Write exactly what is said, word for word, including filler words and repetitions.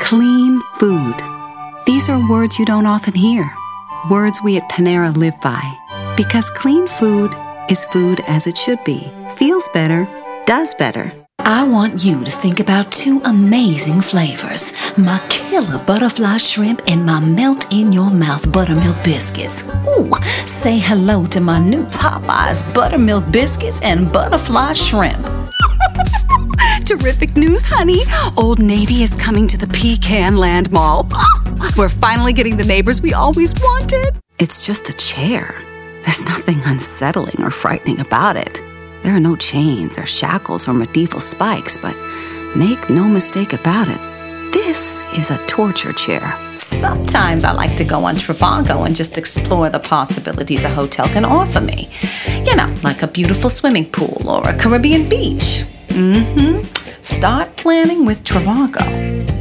Clean food. These are words you don't often hear. Words we at Panera live by. Because clean food is food as it should be. Feels better, does better. I want you to think about two amazing flavors. My killer butterfly shrimp and my melt-in-your-mouth buttermilk biscuits. Ooh, say hello to my new Popeyes buttermilk biscuits and butterfly shrimp. Terrific news, honey. Old Navy is coming to the Pecan Land Mall. We're finally getting the neighbors we always wanted. It's just a chair. There's nothing unsettling or frightening about it. There are no chains or shackles or medieval spikes, but make no mistake about it, this is a torture chair. Sometimes I like to go on Trivago and just explore the possibilities a hotel can offer me. You know, like a beautiful swimming pool or a Caribbean beach. Mm-hmm. Start planning with Trivago.